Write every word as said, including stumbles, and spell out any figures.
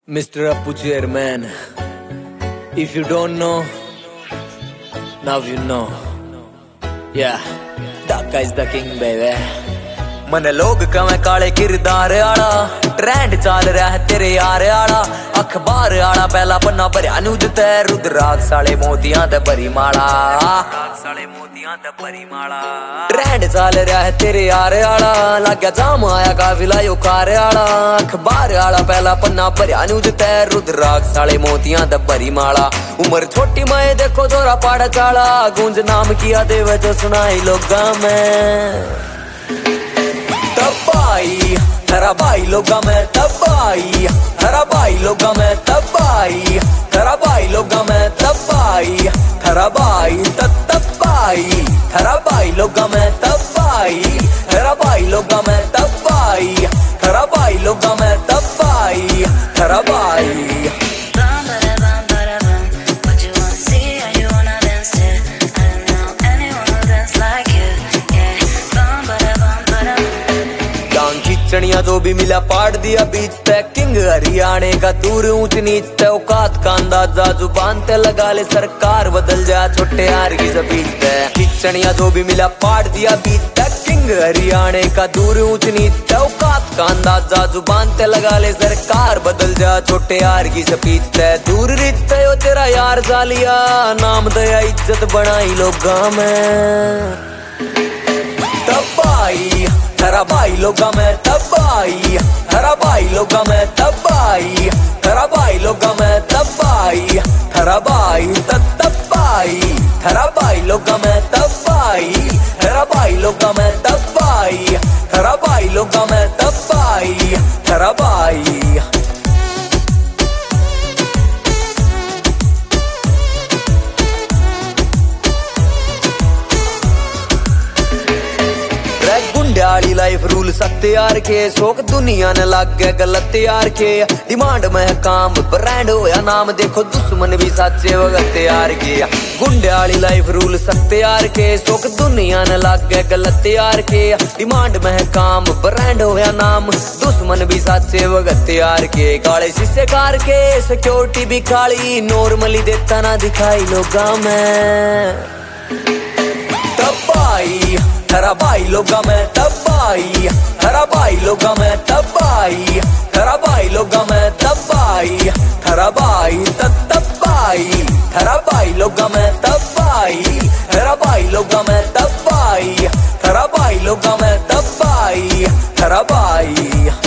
Mister Appu Chairman, if you don't know, now you know. Yeah, Dhaka is the king, baby. मन लोग कवें काले किरदार आला, trend चल रहा है तेरे यार आला, अखबार आला पहला पन्ना भरिया न्यूज ते रुद्राक्ष साले मोतियां ते भरी माला, साले मोतियां ते भरी माला। ट्रेंड चल रहा है तेरे यार आला, लाग्या जाम आया काफिला यो कार आला, अखबार आला पहला पन्ना भरिया न्यूज ते रुद्राक्ष साले मोतियां ते भरी माला। उम्र छोटी मैं देखो थोड़ा पाड़ा चाला, गूंज नाम किया देवे जो सुनाई लोगा में तबाई, तेरा भाई लोगा में तबाई, तेरा भाई लोगा में तबाई, तेरा भाई लोगा में तबाई, तेरा भाई तबाई, तेरा भाई लोगा में तबाई, तेरा भाई लोगा में तबाई, तेरा भाई लोगा में तबाई, तेरा भाई। खिचड़िया जो भी मिला पाड़ दिया बीच पे, किंग हरियाणे का दूर ऊंच नीच ते, औकात का अंदाजा जुबान ते लगा ले, सरकार बदल जा छोटे यार की स्पीच पे। खिचड़िया जो भी मिला पाड़ दिया बीच पे, किंग हरियाणे का दूर ऊंच नीच ते, औकात का अंदाजा जुबान ते लगा ले, सरकार बदल जा छोटे यार की स्पीच ते। दूर रिश्ते हो तेरा यार जालिया, नाम दया इज्जत बनाई लोगा में तबाई, तेरा भाई लोगा में तबाई, तेरा भाई लोगा में तबाई, तेरा भाई लोगा में तबाई, तेरा भाई तबाई, तेरा भाई लोगा में तबाई, तेरा भाई लोगा में तबाई, तेरा भाई लोगा में तबाई, तेरा भाई। गुंडाली लाइफ रूल सकते यार के, शौक दुनिया ने लग गए गलत यार के, डिमांड में काम ब्रांड होया नाम, देखो दुश्मन भी साचे वगत यार के। गुंडाली लाइफ रूल सकते यार के, शौक दुनिया ने लग गए गलत यार के, डिमांड में काम ब्रांड होया नाम, दुश्मन भी साचे वगत यार के। काले शीशे कार के सिक्योरिटी भी काली, नॉर्मली देता ना दिखाई लोगा में तबाई, तेरा भाई लोगा में तबाई, तेरा भाई लोगा में तबाई, तेरा भाई लोगा में तबाई, तेरा भाई तबाई, तेरा भाई लोगा में तबाई, तेरा भाई लोगा में तबाई, तेरा भाई लोगा में तबाई, तेरा भाई।